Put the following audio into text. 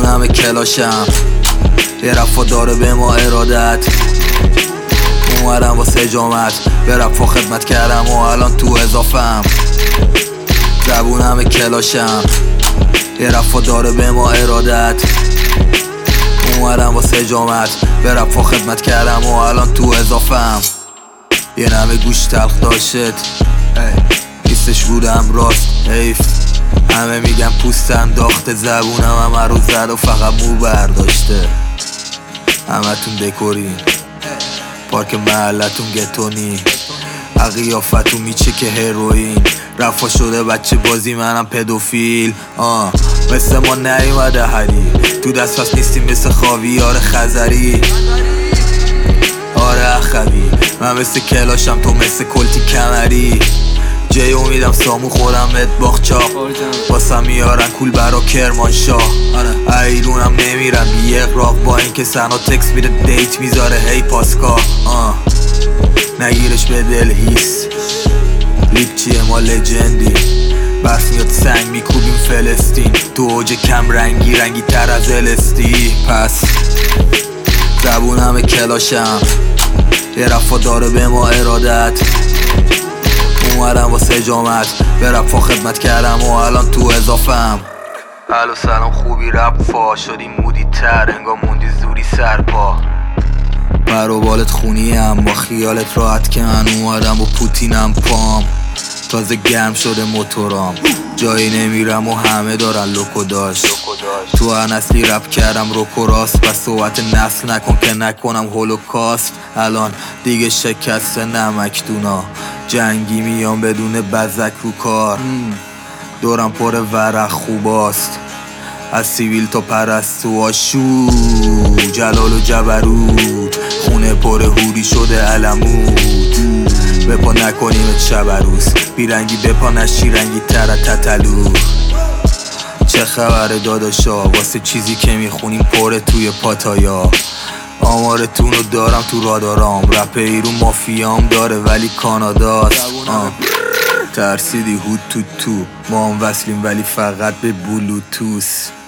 زبونم کلاشم، یه رفا داره به ما ارادت. اومدم واسه جامعت، به رفا خدمت کردم و الان تو اضافم. زبونم کلاشم، یه رفا داره به ما ارادت. اومدم واسه جامعت، به رفا خدمت کردم و الان تو اضافم. یه نمه گوش تلخ داشت، نیستش بودم راست، حیف. همه میگن پوست انداخته، زبونم همه رو زد و فقط مو برداشته. همه تون دکورین، پارک محلتون گتونی، قیافتون میچه که هروئین. رفا شده بچه بازی، منم پدوفیل. مثل ما نیومده حری، تو دست پس نیستیم مثل خاویار خزری. آره اخوی، من مثل کلاشم، تو مثل کلتی کمری. جای امیدم سامو خودم اتباخ چاق، واسم میارن کول برا کرمانشاه. ایرونم نمیرم بی اقراق، با اینکه سنا تکس میده دیت میذاره هی پاسکا. نگیرش به دل هیس، لیگ چیه ما لجندی. برف میاد سنگ میکوبیم فلسطین، تو اوج کم رنگی تر از الستی. پس زبونم کلاشم، یه رفا داره به ما ارادت. اومدم واسه جامعت، به رفا خدمت کردم و الان تو اضافم. الو سلام خوبی رفا، شدی مودی تر انگار موندی زوری سرپا. پر و بالت خونیم با خیالت راحت که من اومدم و پوتینم پام. تازه گرم شده موتورام، جایی نمیرم و همه دارن لوکو داشت. تو هر نسلی رپ کردم روکو راست، پس صحبت نسل نکن که نکنم هولوکاست. الان دیگه شکست نمکدونا، جنگی میام بدون بزک رو کار. دورم پر ورق خوباست، از سیویل تا پرستو آشو. جلال و جبروت، خونه پر هوری شده علمود. بپا نکنیم شبروس، بیرنگی بپا نشی رنگی تر تتلو. چه خبره داداشا، واسه چیزی که میخونیم پره توی پاتایا. آمارتون رو دارم تو رادارام، رپ ایرون مافیام داره ولی کاناداست. ترسیدی هود تو ما هم وصلیم ولی فقط به بلوتوس.